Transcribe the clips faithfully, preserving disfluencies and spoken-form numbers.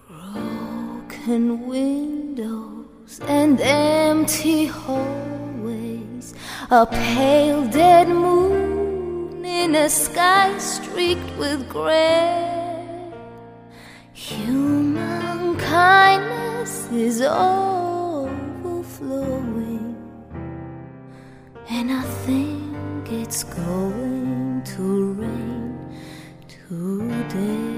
Broken windows and empty hallways, a pale dead moon in a sky streaked with gray. Human kindness is overflowing, and I think it's going to rain today.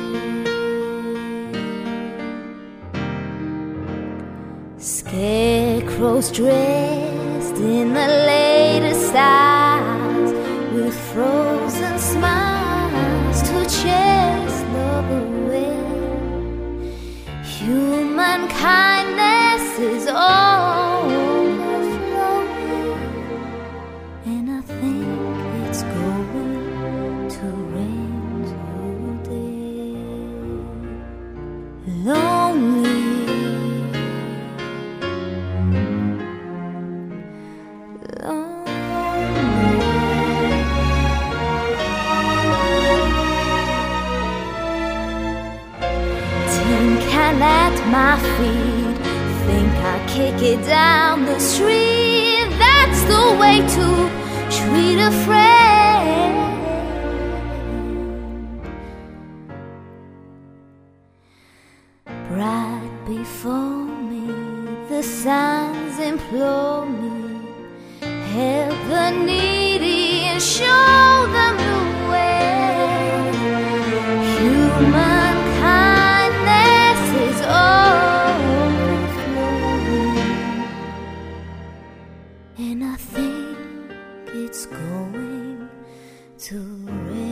Scarecrows dressed in the latest styles, with frozen smiles to chase love away. Human kindness is overflowing, and I think it's going to rain today. Lonely, and at my feet, think I'll kick it down the street. That's the way to treat a friend. Right before me, the signs implore me, help the needy and show them the way. Human and I think it's going to rain.